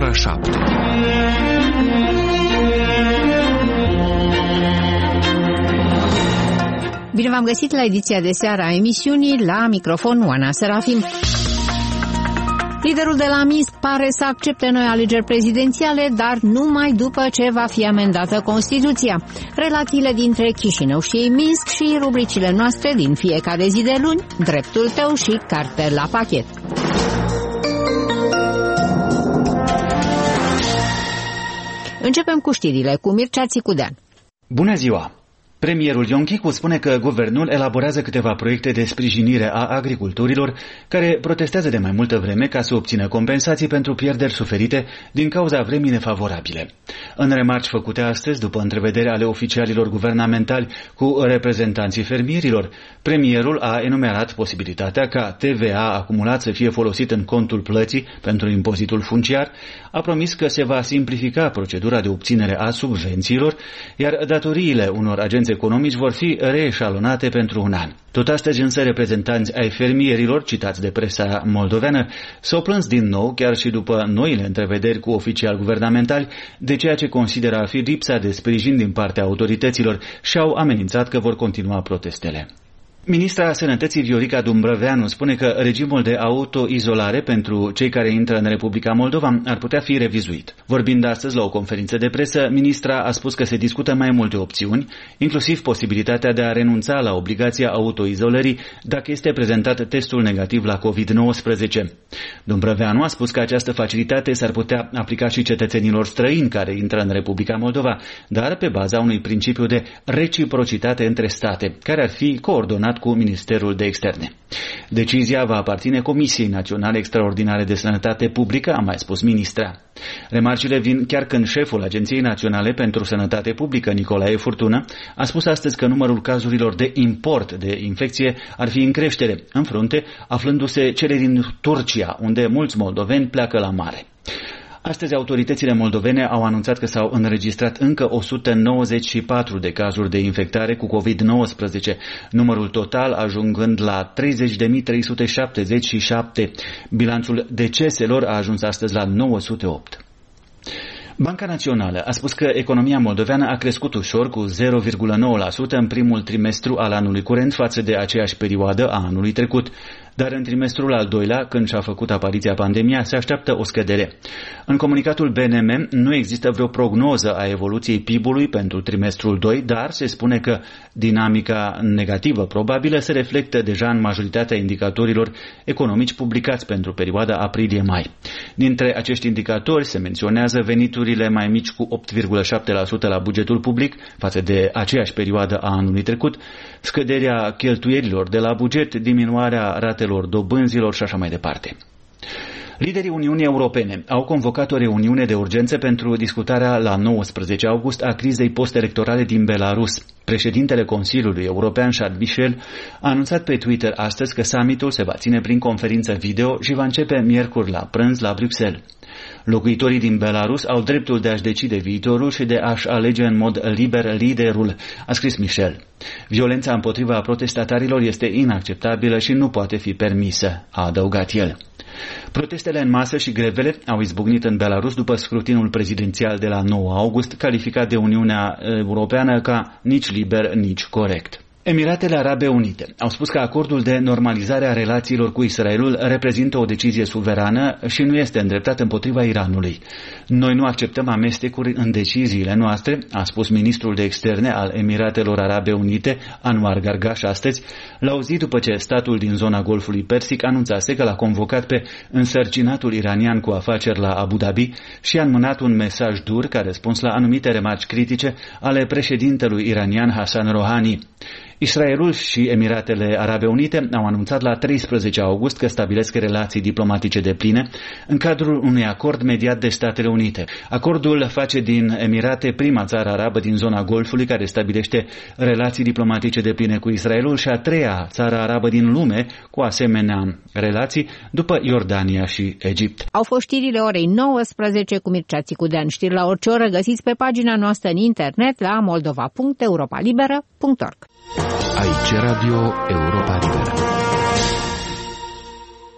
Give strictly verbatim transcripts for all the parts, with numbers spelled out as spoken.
ora șapte. Bine v-am găsit la ediția de seară a emisiunii, la microfon Oana Serafim. Liderul de la Minsk pare să accepte noi alegeri prezidențiale, dar numai după ce va fi amendată Constituția. Relațiile dintre Chișinău și Minsk și rubricile noastre din fiecare zi de luni, dreptul tău și carte la pachet. Începem cu știrile cu Mircea Țicudean. Bună ziua! Premierul Ion Chicu spune că guvernul elaborează câteva proiecte de sprijinire a agricultorilor care protestează de mai multă vreme ca să obțină compensații pentru pierderi suferite din cauza vremii nefavorabile. În remarci făcute astăzi, după întrevedere ale oficialilor guvernamentali cu reprezentanții fermierilor, premierul a enumerat posibilitatea ca T V A acumulat să fie folosit în contul plății pentru impozitul funciar, a promis că se va simplifica procedura de obținere a subvențiilor, iar datoriile unor agenți economici vor fi reeșalonate pentru un an. Tot astăzi însă reprezentanți ai fermierilor, citați de presa moldoveană, s-au plâns din nou, chiar și după noile întrevederi cu oficiali guvernamentali, de ceea ce consideră a fi lipsa de sprijin din partea autorităților și au amenințat că vor continua protestele. Ministra Sănătății Viorica Dumbrăveanu spune că regimul de autoizolare pentru cei care intră în Republica Moldova ar putea fi revizuit. Vorbind astăzi la o conferință de presă, ministra a spus că se discută mai multe opțiuni, inclusiv posibilitatea de a renunța la obligația autoizolării dacă este prezentat testul negativ la covid nouăsprezece. Dumbrăveanu a spus că această facilitate s-ar putea aplica și cetățenilor străini care intră în Republica Moldova, dar pe baza unui principiu de reciprocitate între state, care ar fi coordonat cu Ministerul de Externe. Decizia va aparține Comisiei Naționale Extraordinare de Sănătate Publică, a mai spus ministra. Remarcile vin chiar când șeful Agenției Naționale pentru Sănătate Publică, Nicolae Furtună, a spus astăzi că numărul cazurilor de import de infecție ar fi în creștere, în frunte aflându-se cele din Turcia, unde mulți moldoveni pleacă la mare. Astăzi, autoritățile moldovene au anunțat că s-au înregistrat încă o sută nouăzeci și patru de cazuri de infectare cu covid nouăsprezece, numărul total ajungând la treizeci de mii trei sute șaptezeci și șapte. Bilanțul deceselor a ajuns astăzi la nouă sute opt. Banca Națională a spus că economia moldoveană a crescut ușor cu zero virgulă nouă la sută în primul trimestru al anului curent față de aceeași perioadă a anului trecut, dar în trimestrul al doilea, când și-a făcut apariția pandemia, se așteaptă o scădere. În comunicatul B N M nu există vreo prognoză a evoluției P I B-ului pentru trimestrul doi, dar se spune că dinamica negativă probabilă se reflectă deja în majoritatea indicatorilor economici publicați pentru perioada aprilie-mai. Dintre acești indicatori se menționează veniturile mai mici cu opt virgulă șapte la sută la bugetul public față de aceeași perioadă a anului trecut, scăderea cheltuielilor de la buget, diminuarea ratelor dobânzilor și așa mai departe. Liderii Uniunii Europene au convocat o reuniune de urgență pentru discutarea la nouăsprezece august a crizei post-electorale din Belarus. Președintele Consiliului European, Charles Michel, a anunțat pe Twitter astăzi că summitul se va ține prin conferință video și va începe miercuri la prânz la Bruxelles. Locuitorii din Belarus au dreptul de a-și decide viitorul și de a-și alege în mod liber liderul, a scris Michel. Violența împotriva protestatarilor este inacceptabilă și nu poate fi permisă, a adăugat el. Protestele în masă și grevele au izbucnit în Belarus după scrutinul prezidențial de la nouă august, calificat de Uniunea Europeană ca nici liber, nici corect. Emiratele Arabe Unite au spus că acordul de normalizare a relațiilor cu Israelul reprezintă o decizie suverană și nu este îndreptat împotriva Iranului. Noi nu acceptăm amestecuri în deciziile noastre, a spus ministrul de externe al Emiratelor Arabe Unite, Anwar Gargash, astăzi, la o zi după ce statul din zona Golfului Persic anunțase că l-a convocat pe însărcinatul iranian cu afaceri la Abu Dhabi și a înmânat un mesaj dur ca răspuns la anumite remarci critice ale președintelui iranian Hassan Rouhani. Israelul și Emiratele Arabe Unite au anunțat la treisprezece august că stabilesc relații diplomatice depline în cadrul unui acord mediat de Statele Unite. Acordul face din Emirate prima țară arabă din zona Golfului care stabilește relații diplomatice depline cu Israelul și a treia țară arabă din lume cu asemenea relații după Iordania și Egipt. Au fost știrile orei nouăsprezece cu Mircea Țicudean. Știri la orice oră găsiți pe pagina noastră în internet la moldova punct europa liberă punct org. Aici Radio Europa Liberă.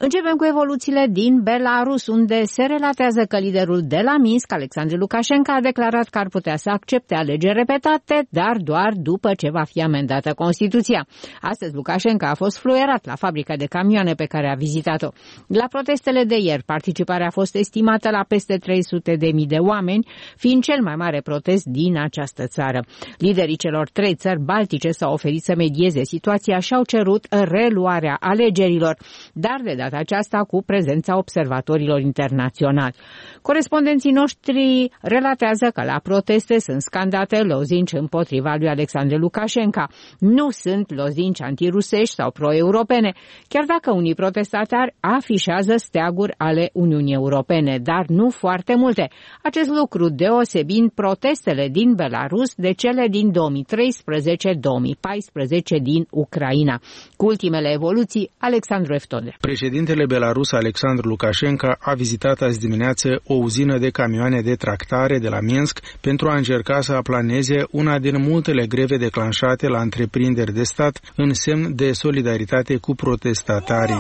Începem cu evoluțiile din Belarus, unde se relatează că liderul de la Minsk, Alexandru Lukashenko, a declarat că ar putea să accepte alegeri repetate, dar doar după ce va fi amendată Constituția. Astăzi, Lukashenko a fost fluierat la fabrica de camioane pe care a vizitat-o. La protestele de ieri, participarea a fost estimată la peste trei sute de mii de oameni, fiind cel mai mare protest din această țară. Liderii celor trei țări baltice s-au oferit să medieze situația și au cerut reluarea alegerilor, dar de data aceasta cu prezența observatorilor internaționali. Corespondenții noștri relatează că la proteste sunt scandate lozinci împotriva lui Alexandru Lukashenko. Nu sunt lozinci antirusești sau pro-europene, chiar dacă unii protestatari afișează steaguri ale Uniunii Europene, dar nu foarte multe. Acest lucru deosebind protestele din Belarus de cele din două mii treisprezece două mii paisprezece din Ucraina. Cu ultimele evoluții, Alexandru Eftode. Președintele Belarus, Alexandru Lukashenko, a vizitat azi dimineață o uzină de camioane de tractare de la Minsk pentru a încerca să aplaneze una din multele greve declanșate la întreprinderi de stat în semn de solidaritate cu protestatarii.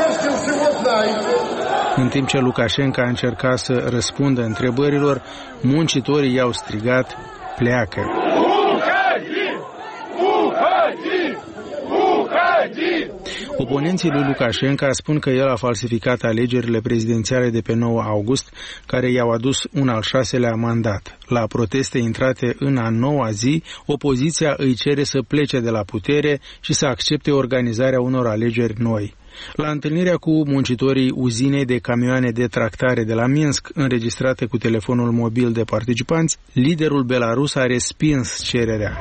În timp ce Lukashenko a încercat să răspundă întrebărilor, muncitorii i-au strigat: pleacă! Oponenții lui Lukashenko spun că el a falsificat alegerile prezidențiale de pe nouă august, care i-au adus un al șaselea mandat. La proteste intrate în a noua zi, opoziția îi cere să plece de la putere și să accepte organizarea unor alegeri noi. La întâlnirea cu muncitorii uzinei de camioane de tractare de la Minsk, înregistrate cu telefonul mobil de participanți, liderul Belarus a respins cererea.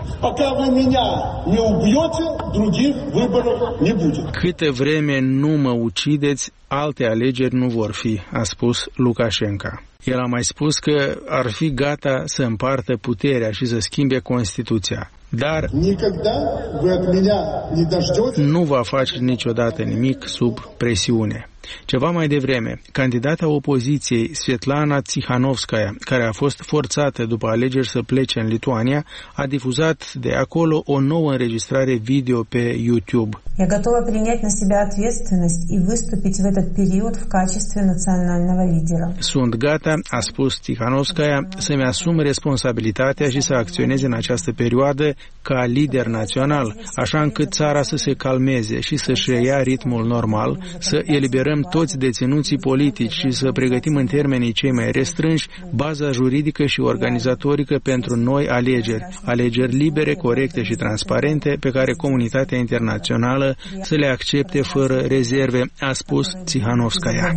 Câte vreme nu mă ucideți, alte alegeri nu vor fi, a spus Lukashenko. El a mai spus că ar fi gata să împartă puterea și să schimbe Constituția. Dar nu va face niciodată nimic sub presiune. Ceva mai devreme, candidata opoziției Svetlana Tsikhanovskaya, care a fost forțată după alegeri să plece în Lituania, a difuzat de acolo o nouă înregistrare video pe YouTube. Я готова принять на себя ответственность и выступить в этот период в качестве национального лидера. Sunt gata, a spus Tsikhanovskaya, să-mi asum responsabilitatea și să acționez în această perioadă ca lider național, așa încât țara să se calmeze și să-și reia ritmul normal, să eliberăm toți deținuții politici și să pregătim în termenii cei mai restrânși baza juridică și organizatorică pentru noi alegeri, alegeri libere, corecte și transparente pe care comunitatea internațională să le accepte fără rezerve, a spus Tsikhanovskaya.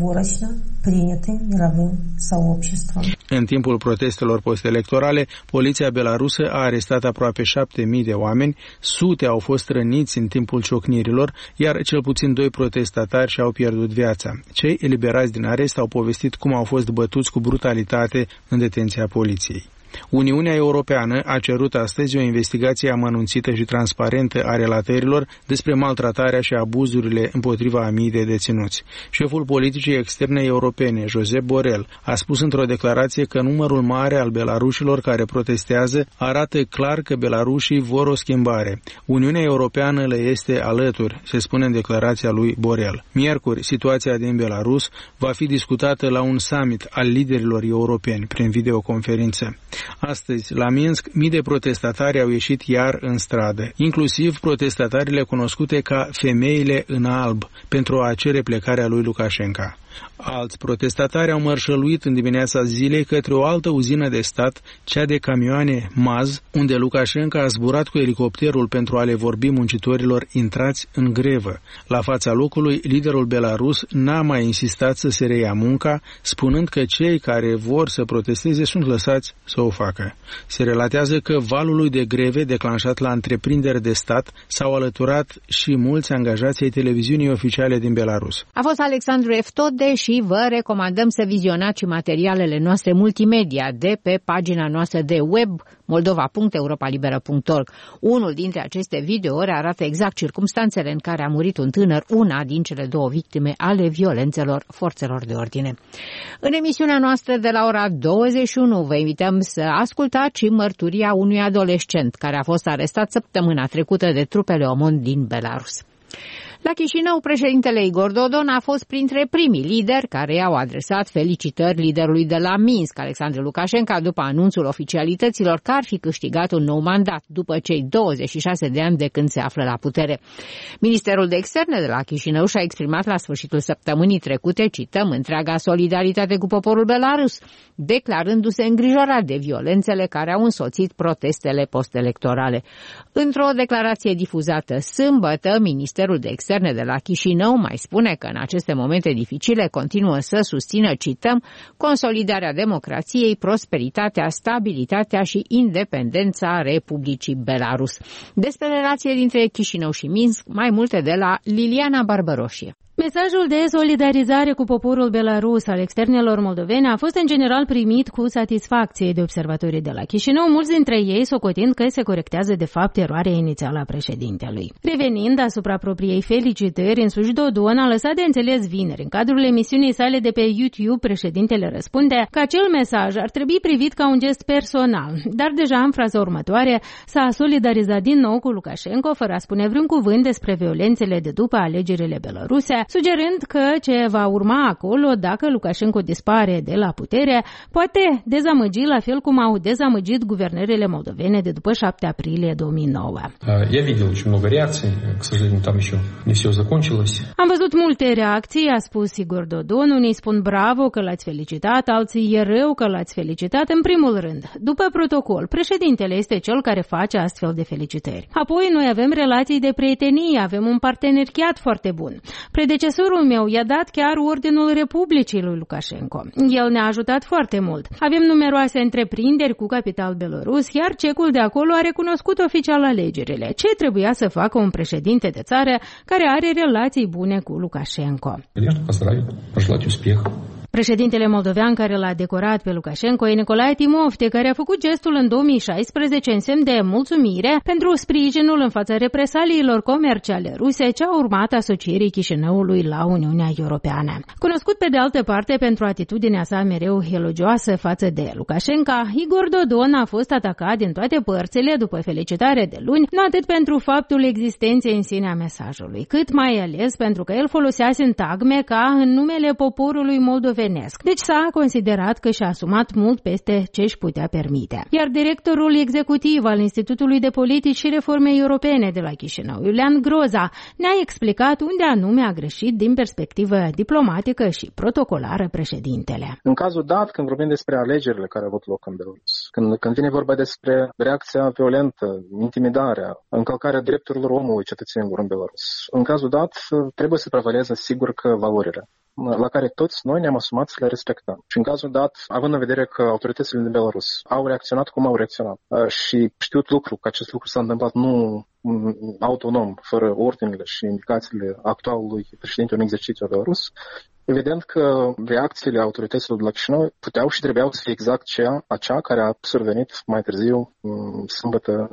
În timpul protestelor postelectorale, poliția belarusă a arestat aproape șapte mii de oameni, sute au fost răniți în timpul ciocnirilor, iar cel puțin doi protestatari și-au pierdut viața. Cei eliberați din arest au povestit cum au fost bătuți cu brutalitate în detenția poliției. Uniunea Europeană a cerut astăzi o investigație amănunțită și transparentă a relatărilor despre maltratarea și abuzurile împotriva a mii de deținuți. Șeful politicii externe europene, Josep Borrell, a spus într-o declarație că numărul mare al belarușilor care protestează arată clar că belarușii vor o schimbare. Uniunea Europeană le este alături, se spune în declarația lui Borrell. Miercuri, situația din Belarus va fi discutată la un summit al liderilor europeni prin videoconferință. Astăzi, la Minsk, mii de protestatari au ieșit iar în stradă, inclusiv protestatarile cunoscute ca femeile în alb, pentru a cere plecarea lui Lukashenko. Alți protestatari au mărșăluit în dimineața zilei către o altă uzină de stat, cea de camioane Maz, unde Lukashenko a zburat cu elicopterul pentru a le vorbi muncitorilor intrați în grevă. La fața locului, liderul Belarus n-a mai insistat să se reia munca, spunând că cei care vor să protesteze sunt lăsați să o facă. Se relatează că valului de greve declanșat la întreprinderi de stat s-au alăturat și mulți angajați ai televiziunii oficiale din Belarus. A fost Alexandru Eftode și vă recomandăm să vizionați materialele noastre multimedia de pe pagina noastră de web moldova punct europa liberă punct org. Unul dintre aceste videouri arată exact circumstanțele în care a murit un tânăr, una din cele două victime ale violențelor forțelor de ordine. În emisiunea noastră de la ora douăzeci și unu vă invităm să ascultați și mărturia unui adolescent care a fost arestat săptămâna trecută de trupele OMON din Belarus. La Chișinău, președintele Igor Dodon a fost printre primii lideri care i-au adresat felicitări liderului de la Minsk, Alexandru Lukashenko, după anunțul oficialităților că ar fi câștigat un nou mandat după cei douăzeci și șase de ani de când se află la putere. Ministerul de Externe de la Chișinău și-a exprimat la sfârșitul săptămânii trecute, cităm, întreaga solidaritate cu poporul belarus, declarându-se îngrijorat de violențele care au însoțit protestele postelectorale. Într-o declarație difuzată sâmbătă, Ministerul de Externe de la Chișinău mai spune că în aceste momente dificile continuă să susțină, cităm, consolidarea democrației, prosperitatea, stabilitatea și independența Republicii Belarus. Despre relație dintre Chișinău și Minsk, mai multe de la Liliana Barbăroșie. Mesajul de solidarizare cu poporul belarus al externelor moldoveni a fost în general primit cu satisfacție de observatorii de la Chișinău, mulți dintre ei socotind că se corectează de fapt eroarea inițială a președintelui. Revenind asupra propriei felicitări, însuși Dodon a lăsat de înțeles vineri, în cadrul emisiunii sale de pe YouTube, președintele răspunde că acel mesaj ar trebui privit ca un gest personal, dar deja în fraza următoare s-a solidarizat din nou cu Lukashenko, fără a spune vreun cuvânt despre violențele de după alegerile beloruse, sugerând că ce va urma acolo, dacă Lukashenko dispare de la putere, poate dezamăgi la fel cum au dezamăgit guvernările moldovene de după șapte aprilie două mii nouă. Я видел очень много реакций, к сожалению, там еще не все закончилось. Am văzut multe reacții, a spus Igor Dodon, unii spun bravo că l-ați felicitat, alții e rău că l-ați felicitat. În primul rând, după protocol, președintele este cel care face astfel de felicitări. Apoi noi avem relații de prietenie, avem un parteneriat foarte bun. Predecesorul meu i-a dat chiar Ordinul Republicii lui Lukashenko. El ne-a ajutat foarte mult. Avem numeroase întreprinderi cu capital belorus, iar cecul de acolo a recunoscut oficial alegerile. Ce trebuia să facă un președinte de țară care are relații bune cu Lukashenko? Președintele moldovean care l-a decorat pe Lukashenko e Nicolae Timofte, care a făcut gestul în două mii șaisprezece în semn de mulțumire pentru sprijinul în fața represaliilor comerciale ruse ce au urmat asocierii Chișinăului la Uniunea Europeană. Cunoscut pe de altă parte pentru atitudinea sa mereu elogioasă față de Lukashenko, Igor Dodon a fost atacat din toate părțile după felicitare de luni, nu atât pentru faptul existenței în sine a mesajului, cât mai ales pentru că el folosea sintagme ca în numele poporului moldovenesc. Deci s-a considerat că și-a asumat mult peste ce își putea permite. Iar directorul executiv al Institutului de Politici și Reforme Europene de la Chișinău, Iulian Groza, ne-a explicat unde anume a greșit din perspectivă diplomatică și protocolară președintele. În cazul dat, când vorbim despre alegerile care au avut loc în Belarus, când, când vine vorba despre reacția violentă, intimidarea, încălcarea drepturilor omului cetățenilor în Belarus, în cazul dat trebuie să prevaleze sigur că valorile la care toți noi ne-am asumat să le respectăm. Și în cazul dat, având în vedere că autoritățile din Belarus au reacționat cum au reacționat și știut lucru, că acest lucru s-a întâmplat nu autonom, fără ordinele și indicațiile actualului președinte în exercițiu a Belarus, evident că reacțiile autorităților de la Chișinău puteau și trebuiau să fie exact cea, acea care a survenit mai târziu, sâmbătă,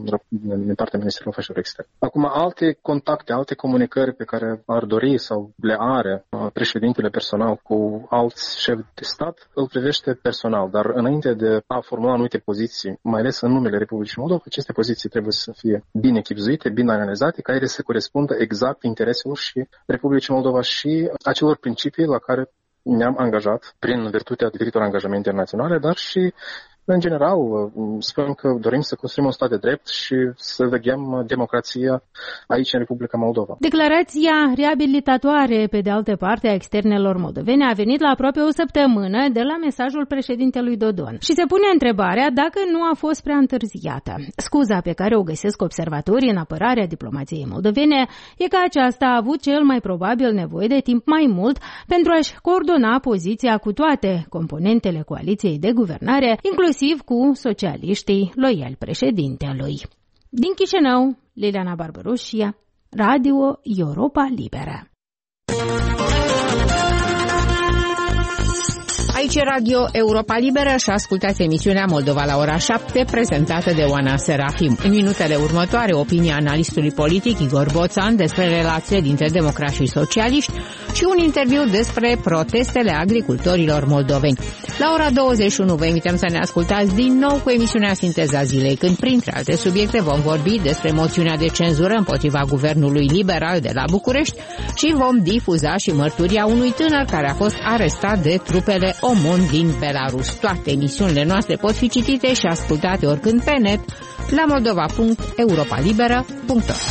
din partea Ministerului Afacerilor Externe. Acum, alte contacte, alte comunicări pe care ar dori sau le are președintele personal cu alți șefi de stat, îl privește personal, dar înainte de a formula anumite poziții, mai ales în numele Republicii Moldova, aceste poziții trebuie să fie bine chipzuite, bine analizate, ca ele să corespundă exact intereselor și Republicii Moldova și acelor principii la care ne-am angajat prin virtutea diferitor angajamente internaționale, dar și în general, spunem că dorim să construim un stat de drept și să veghem democrația aici în Republica Moldova. Declarația reabilitatoare, pe de altă parte, a externelor moldovene a venit la aproape o săptămână de la mesajul președintelui Dodon. Și se pune întrebarea dacă nu a fost prea întârziată. Scuza pe care o găsesc observatorii în apărarea diplomației moldovene e că aceasta a avut cel mai probabil nevoie de timp mai mult pentru a-și coordona poziția cu toate componentele coaliției de guvernare, inclusiv cu socialiștii loiali președintelui. Din Chișinău, Liliana Barbărușia, Radio Europa Liberă. Aici e Radio Europa Liberă și ascultați emisiunea Moldova la ora șapte, prezentată de Oana Serafim. În minutele următoare, opinia analistului politic Igor Boțan despre relațiile dintre democrați și socialiști și un interviu despre protestele agricultorilor moldoveni. La ora douăzeci și unu vă invităm să ne ascultați din nou cu emisiunea Sinteza Zilei, când, printre alte subiecte, vom vorbi despre moțiunea de cenzură împotriva guvernului liberal de la București și vom difuza și mărturia unui tânăr care a fost arestat de trupele OMON din Belarus. Toate emisiunile noastre pot fi citite și ascultate oricând pe net la moldova punct europa liberă punct org.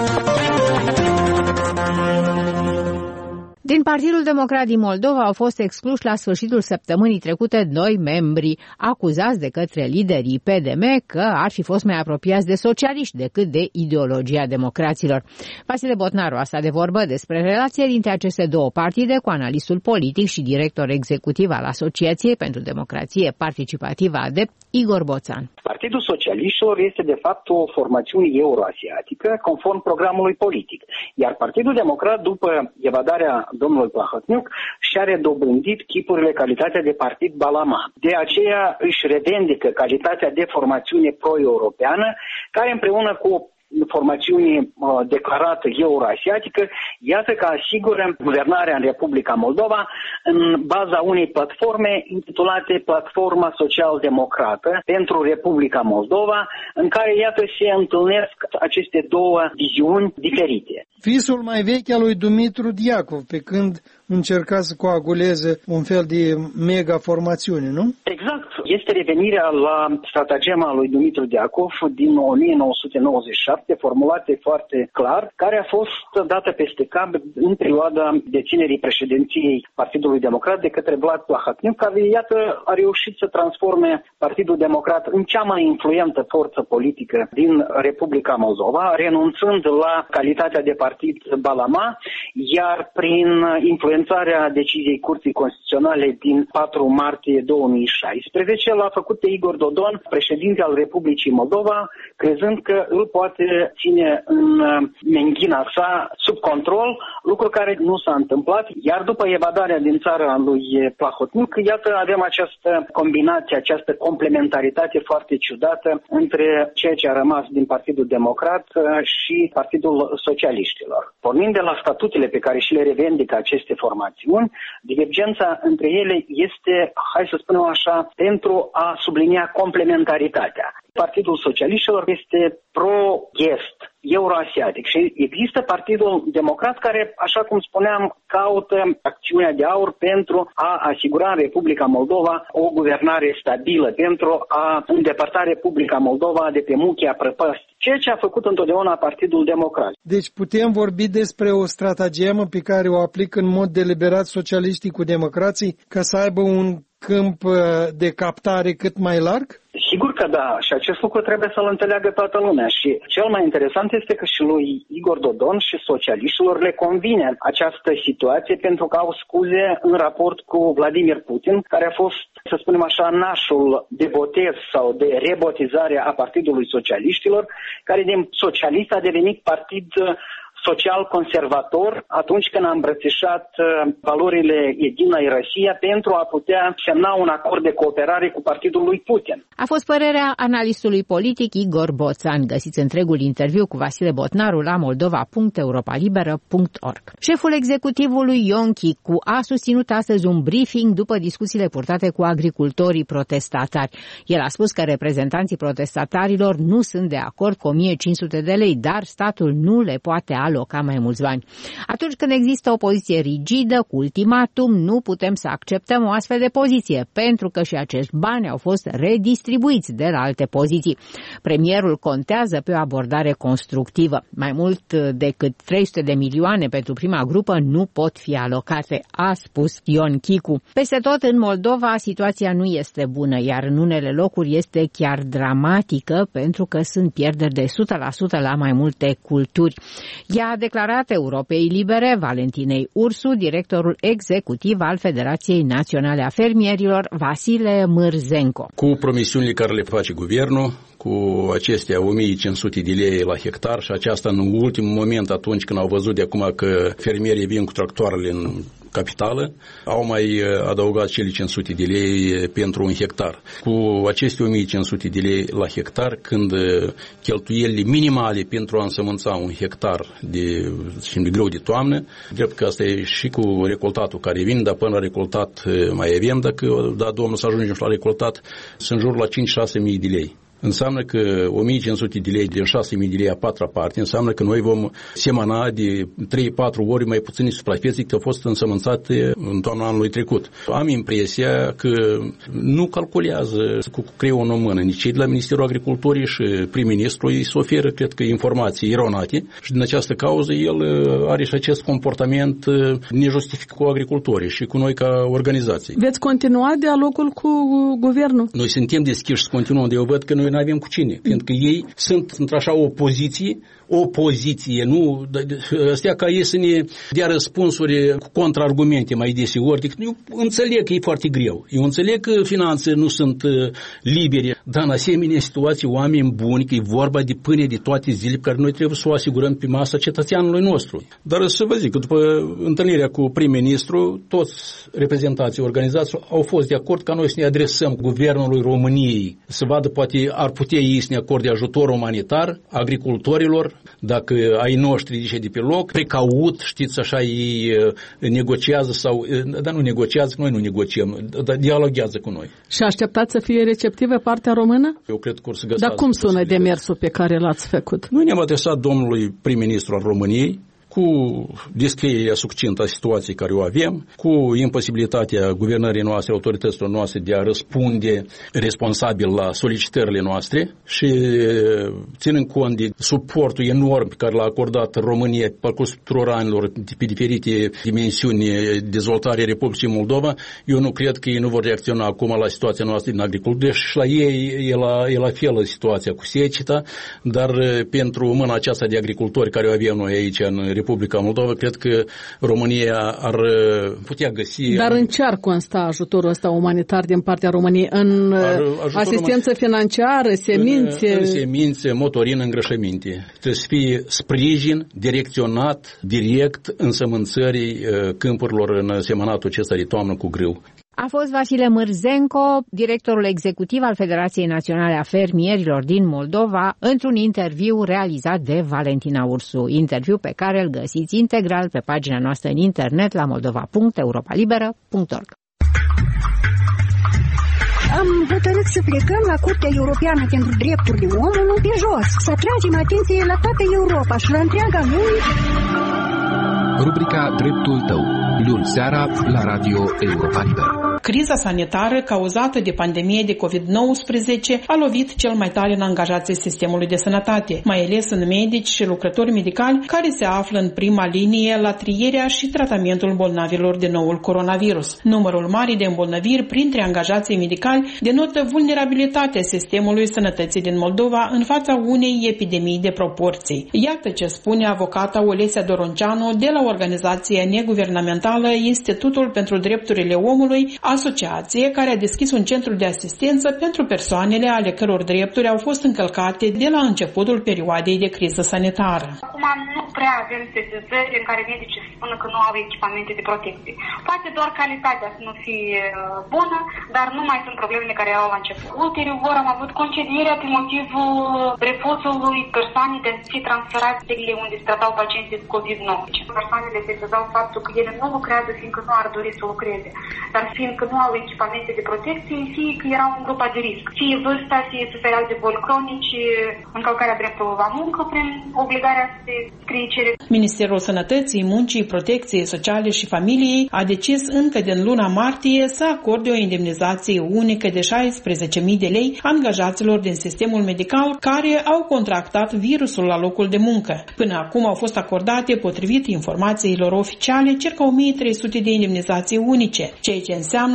Din Partidul Democrat din Moldova au fost excluși la sfârșitul săptămânii trecute doi membri acuzați de către liderii P D M că ar fi fost mai apropiați de socialiști decât de ideologia democraților. Vasile Botnaru a stat de vorbă despre relația dintre aceste două partide cu analistul politic și director executiv al Asociației pentru Democrație Participativă ADEPT, Igor Boțan. Partidul Socialiștilor este de fapt o formațiune euroasiatică conform programului politic, iar Partidul Democrat, după evadarea domnului Plahotniuc, și-a redobândit chipurile calitatea de partid Balama. De aceea își revendică calitatea de formațiune pro-europeană, care împreună cu formațiune uh, declarată euroasiatică, iată că asigură guvernarea în Republica Moldova în baza unei platforme intitulate Platforma Social-Democrată pentru Republica Moldova, în care, iată, se întâlnesc aceste două viziuni diferite. Visul mai vechi al lui Dumitru Diacov, pe când încerca să coaguleze un fel de mega-formațiune, nu? Exact. Este revenirea la stratagema lui Dumitru Diacov din o mie nouă sute nouăzeci și șapte, formulate foarte clar, care a fost dată peste cap în perioada deținerii președinției Partidului Democrat de către Vlad Plahotniuc, care, iată, a reușit să transforme Partidul Democrat în cea mai influentă forță politică din Republica Moldova, renunțând la calitatea de partid Balama, iar prin influențarea deciziei Curții Constituționale din patru martie două mii șaisprezece l-a făcut pe Igor Dodon președinte al Republicii Moldova, crezând că îl poate ține în menghina sa sub control, lucru care nu s-a întâmplat, iar după evadarea din țară a lui Plahotniuc, iată, avem această combinație, această complementaritate foarte ciudată între ceea ce a rămas din Partidul Democrat și Partidul Socialiștilor. Pornind de la statutele pe care și le revendică aceste formațiuni, divergența între ele este, hai să spunem așa, pentru a sublinia complementaritatea. Partidul Socialiștilor este pro-est, euroasiatic, și există Partidul Democrat care, așa cum spuneam, caută acțiunea de aur pentru a asigura în Republica Moldova o guvernare stabilă, pentru a îndepărta Republica Moldova de pe muchia prăpăstii, ceea ce a făcut întotdeauna Partidul Democrat. Deci putem vorbi despre o stratagemă pe care o aplică în mod deliberat socialiștii cu democrații ca să aibă un câmp de captare cât mai larg? Sigur că da, și acest lucru trebuie să-l înțeleagă toată lumea și cel mai interesant este că și lui Igor Dodon și socialiștilor le convine această situație pentru că au scuze în raport cu Vladimir Putin, care a fost, să spunem așa, nașul de botez sau de rebotizare a Partidului Socialiștilor, care din socialist a devenit partid social-conservator atunci când a îmbrățișat valorile Edinai Rusia pentru a putea semna un acord de cooperare cu partidul lui Putin. A fost părerea analistului politic Igor Boțan. Găsiți întregul interviu cu Vasile Botnaru la moldova punct europa liberă punct org. Șeful executivului Ion Chicu a susținut astăzi un briefing după discuțiile purtate cu agricultorii protestatari. El a spus că reprezentanții protestatarilor nu sunt de acord cu o mie cinci sute de lei, dar statul nu le poate aloca mai mulți bani. Atunci când există o poziție rigidă, cu ultimatum, nu putem să acceptăm o astfel de poziție, pentru că și acești bani au fost redistribuiți de la alte poziții. Premierul contează pe o abordare constructivă. Mai mult decât trei sute de milioane pentru prima grupă nu pot fi alocate, a spus Ion Chicu. Peste tot în Moldova situația nu este bună, iar în unele locuri este chiar dramatică, pentru că sunt pierderi de o sută la sută la mai multe culturi. Ea a declarat Europei Libere Valentinei Ursu, directorul executiv al Federației Naționale a Fermierilor, Vasile Mârzenco. Cu promisiunile care le face guvernul, cu acestea o mie cinci sute de lei la hectar și aceasta în ultimul moment atunci când au văzut de acum că fermierii vin cu tractoarele în capitală, au mai adăugat cele cinci sute de lei pentru un hectar. Cu aceste o mie cinci sute de lei la hectar, când cheltuielile minimale pentru a însămânța un hectar de, de greu de toamnă, drept că asta e și cu recoltatul care vine, dar până la recoltat mai avem, dacă da Domnul să ajungem la recoltat, sunt jur la cinci-șase mii de lei. Înseamnă că o mie cinci sute de lei din șase mii de lei a patra parte, înseamnă că noi vom semăna de trei-patru ori mai puține suprafețe decât au fost însămânțate în toamna anului trecut. Am impresia că nu calculează cu creionul în mână, nici cei de la Ministerul Agriculturii și prim-ministrul îi se oferă, cred că, informații eronate și din această cauză el are și acest comportament nejustificat cu agricultorii și cu noi ca organizații. Veți continua dialogul cu guvernul? Noi suntem deschiși să continuăm, de eu văd că noi nu avem cu cine, pentru că ei sunt într-așa o poziție, o poziție, nu, astea ca ei să ne dea răspunsuri cu contraargumente mai deseori, decât eu înțeleg că e foarte greu, eu înțeleg că finanțele nu sunt libere, dar în asemenea situații oameni buni, că e vorba de pâine de toate zilele pe care noi trebuie să o asigurăm pe masa cetățeanului nostru. Dar să vă zic că după întâlnirea cu prim-ministru, toți reprezentanții organizației au fost de acord ca noi să ne adresăm guvernului României, să vadă poate ar putea ei să ne acorde ajutor umanitar agricultorilor, dacă ai noștri zice de pe loc, precaut, știți, așa ei negociază sau, dar nu negociază, noi nu negociem, dar dialoghează cu noi. Și așteptați să fie receptivă partea română? Eu cred că or să găsească. Dar cum sună demersul pe care l-ați făcut? Noi ne-am adresat domnului prim-ministru al României, cu descrierea succintă a situației care o avem, cu imposibilitatea guvernării noastre, autorităților noastre de a răspunde responsabil la solicitările noastre și ținând cont de suportul enorm pe care l-a acordat România pe parcursul tuturor anilor pe diferite dimensiuni dezvoltarea Republicii Moldova, eu nu cred că ei nu vor reacționa acum la situația noastră din agricultură și la ei e la, e la fel situația cu seceta, dar pentru mâna aceasta de agricultori care o avem noi aici în Republica Moldova, cred că România ar putea găsi... Dar în ce ar consta ajutorul ăsta umanitar din partea României? În asistență financiară, semințe? În, în semințe, motorină, îngrășăminte. Trebuie să fie sprijin direcționat direct însămânțării câmpurilor în semănatul acesta de toamnă cu grâu. A fost Vasile Mârzenco, directorul executiv al Federației Naționale a Fermierilor din Moldova, într-un interviu realizat de Valentina Ursu. Interviu pe care îl găsiți integral pe pagina noastră în internet la moldova punct europa liberă punct org. Am hotărât să plecăm la Curtea Europeană pentru Drepturile Omului pe jos, să atragem atenție la toată Europa și la întreaga lume. Rubrica Dreptul tău, luni seara la Radio Europa Liberă. Criza sanitară cauzată de pandemie de covid nouăsprezece a lovit cel mai tare în angajații sistemului de sănătate, mai ales în medici și lucrători medicali care se află în prima linie la trierea și tratamentul bolnavilor de noul coronavirus. Numărul mare de îmbolnăviri printre angajații medicali denotă vulnerabilitatea sistemului sănătății din Moldova în fața unei epidemii de proporții. Iată ce spune avocata Olesia Doronceanu de la organizația neguvernamentală Institutul pentru Drepturile Omului, asociație care a deschis un centru de asistență pentru persoanele ale căror drepturi au fost încălcate de la începutul perioadei de criză sanitară. Acum nu prea avem sesizări în care medicii spun că nu au echipamente de protecție. Poate doar calitatea să nu fie bună, dar nu mai sunt problemele care au la început. Ulterior am avut concedierea pe motivul refuzului persoanei de a fi transferate unde se tratau pacienții cu covid nouăsprezece. Persoanele sesizau faptul că ele nu lucrează fiindcă nu ar dori să lucreze, dar fiindcă nu au echipamente de protecție, fie că erau în grupa de risc, fie vârsta, fie sufereau de boli cronici, încălcarea dreptului la muncă prin obligarea să se scrie cerere. Ministerul Sănătății, Muncii, Protecției Sociale și Familiei a decis încă din luna martie să acorde o indemnizație unică de șaisprezece mii de lei angajaților din sistemul medical care au contractat virusul la locul de muncă. Până acum au fost acordate, potrivit informațiilor oficiale, circa o mie trei sute de indemnizații unice, ceea ce înseamnă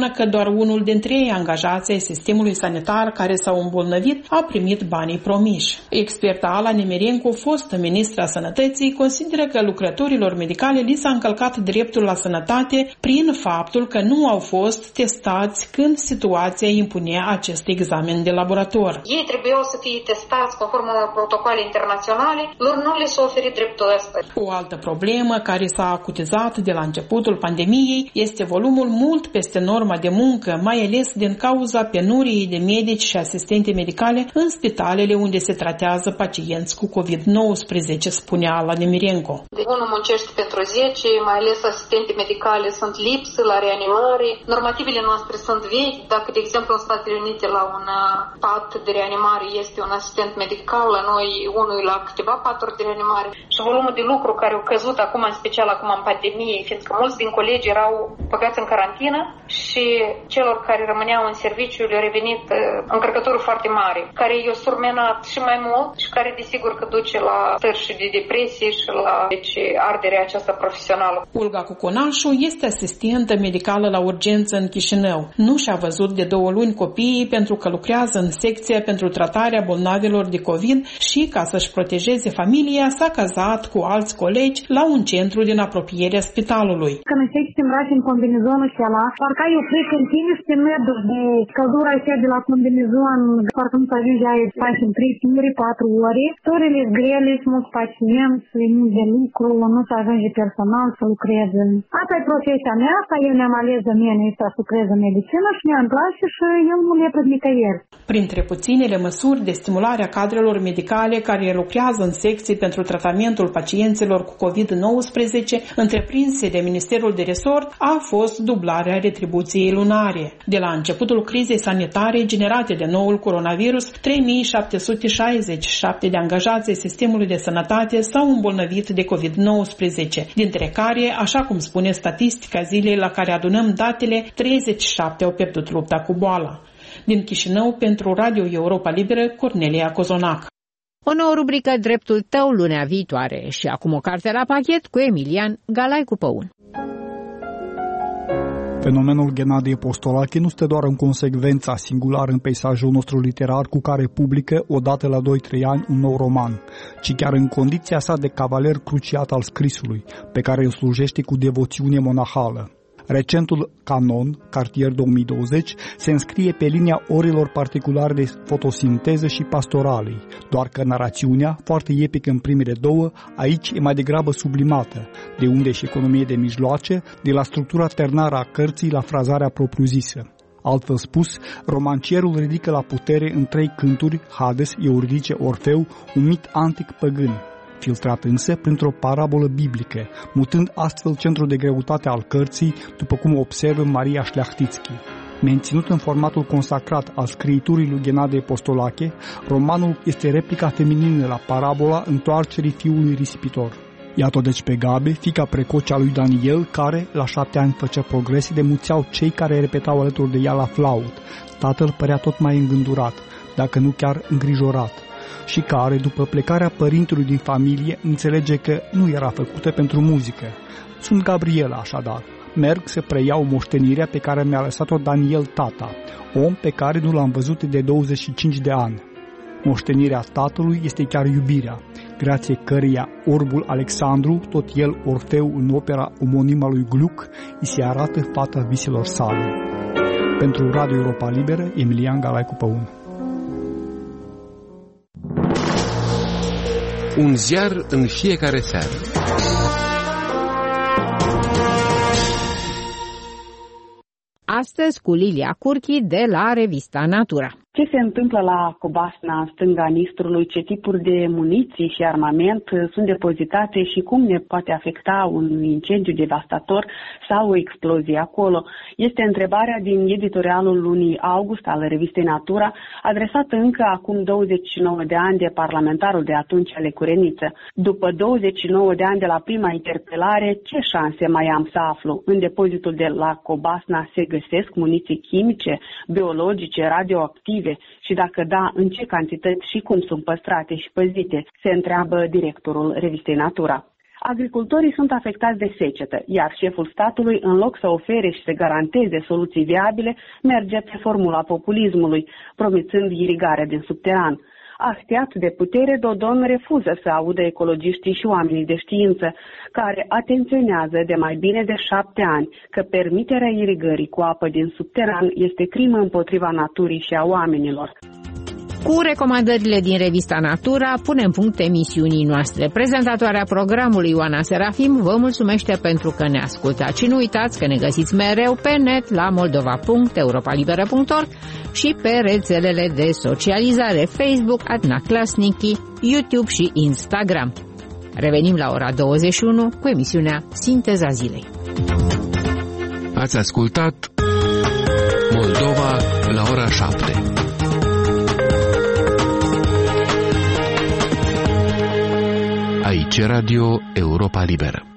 înseamnă că doar unul dintre ei, angajații ai sistemului sanitar care s-au îmbolnăvit, a primit banii promiși. Experta Ala Nemirenco, fostă ministra Sănătății, consideră că lucrătorilor medicale li s-a încălcat dreptul la sănătate prin faptul că nu au fost testați când situația impunea acest examen de laborator. Ei trebuiau să fie testați conform unor protocoale internaționale, lor nu le s-a oferit dreptul ăsta. O altă problemă care s-a acutizat de la începutul pandemiei este volumul mult peste norma de muncă, mai ales din cauza penuriei de medici și asistente medicale în spitalele unde se tratează pacienți cu covid nouăsprezece, spunea Ala Nemirenco. De unul muncește pentru zece, mai ales asistente medicale sunt lipsă la reanimare. Normativele noastre sunt vechi. Dacă, de exemplu, în Statele Unite la un pat de reanimare este un asistent medical, la noi unul la câteva paturi de reanimare. Și volumul de lucru care au căzut acum, în special acum în pandemie, fiindcă mulți din colegi erau băgați în carantină și celor care rămâneau în serviciu le-a revenit încărcătorul foarte mare, care i-a surmenat și mai mult și care desigur că duce la stări și de depresie și la deci, arderea aceasta profesională. Olga Cuconașu este asistentă medicală la urgență în Chișinău. Nu și-a văzut de două luni copiii pentru că lucrează în secția pentru tratarea bolnavilor de COVID și, ca să-și protejeze familia, s-a cazat cu alți colegi la un centru din apropierea spitalului. Când începi să îmbraci în combinezonul și ala, parcă ai o frică în tine și te mergi de căldura așa de la combinezon, parcă nu să ajungi ai faci în trei ore, patru ore. Storile grele, sunt mulți pacienți, nu de lucru, nu să ajunge personal să lucreze. Asta e profesia mea, asta eu ne-am ales de mine să lucrez în medicină și mi-am place și eu nu le plăc nicăieri. Printre puținele măsuri de stimulare a cadrelor medicale care lucrează în secții pentru tratamentul pacienților cu covid nouăsprezece, întreprinse de Ministerul de Resort, a fost dublarea retribuției lunare. De la începutul crizei sanitare generate de noul coronavirus, trei mii șapte sute șaizeci și șapte de angajați ai sistemului de sănătate s-au îmbolnăvit de covid nouăsprezece, dintre care, așa cum spune statistica zilei la care adunăm datele, treizeci și șapte au pierdut lupta cu boala. Din Chișinău, pentru Radio Europa Liberă, Cornelia Cozonac. O nouă rubrică Dreptul tău lunea viitoare și acum o carte la pachet cu Emilian Galai cu Păun. Fenomenul Ghenadie Postolache nu stă doar în consecvența singulară în peisajul nostru literar cu care publică odată la doi trei ani un nou roman, ci chiar în condiția sa de cavaler cruciat al scrisului, pe care îl slujește cu devoțiune monahală. Recentul Canon, Cartier două mii douăzeci, se înscrie pe linia orilor particulare de fotosinteză și pastoralei, doar că narațiunea, foarte epică în primele două, aici e mai degrabă sublimată, de unde și economie de mijloace, de la structura ternară a cărții la frazarea propriu-zisă. Altfel spus, romancierul ridică la putere în trei cânturi, Hades, Euridice, Orfeu, un mit antic păgân, filtrat însă printr-o parabolă biblică, mutând astfel centrul de greutate al cărții, după cum observă Maria Șleachtițchi. Menținut în formatul consacrat al scriiturii lui Ghenadie Postolache, romanul este replica feminină la parabola întoarcerii fiului risipitor. Iată deci pe Gabe, fiica precoce a lui Daniel, care, la șapte ani, făcea progrese de muțeau cei care repetau alături de ea la flaut. Tatăl părea tot mai îngândurat, dacă nu chiar îngrijorat, și care, după plecarea părintelui din familie, înțelege că nu era făcută pentru muzică. Sunt Gabriela, așadar. Merg să preiau moștenirea pe care mi-a lăsat-o Daniel tata, om pe care nu l-am văzut de douăzeci și cinci de ani. Moștenirea tatălui este chiar iubirea, grație căreia orbul Alexandru, tot el Orfeu în opera omonimă lui Gluck, îi se arată fata viselor sale. Pentru Radio Europa Liberă, Emilian Galai cu Păun. Un ziar în fiecare seară. Astăzi cu Lilia Curchi de la revista Natura. Ce se întâmplă la Cobasna, în stânga Nistrului, ce tipuri de muniții și armament sunt depozitate și cum ne poate afecta un incendiu devastator sau o explozie acolo? Este întrebarea din editorialul lunii august al revistei Natura, adresată încă acum douăzeci și nouă de ani de parlamentarul de atunci Alecu Reniță. După douăzeci și nouă de ani de la prima interpelare, ce șanse mai am să aflu? În depozitul de la Cobasna se găsesc muniții chimice, biologice, radioactive? Și dacă da, în ce cantități și cum sunt păstrate și păzite, se întreabă directorul revistei Natura. Agricultorii sunt afectați de secetă, iar șeful statului, în loc să ofere și să garanteze soluții viabile, merge pe formula populismului, promițând irigarea din subteran. Ahtiat de putere, Dodon refuză să audă ecologiștii și oamenii de știință, care atenționează de mai bine de șapte ani că permiterea irigării cu apă din subteran este crimă împotriva naturii și a oamenilor. Cu recomandările din revista Natura, punem punct emisiunii noastre. Prezentatoarea programului Ioana Serafim vă mulțumește pentru că ne ascultați și nu uitați că ne găsiți mereu pe net la moldova punct europa liberă punct org și pe rețelele de socializare Facebook, Adna Klasniki, YouTube și Instagram. Revenim la ora douăzeci și unu cu emisiunea Sinteza Zilei. Ați ascultat Moldova la ora șapte. Aici Radio Europa Liberă.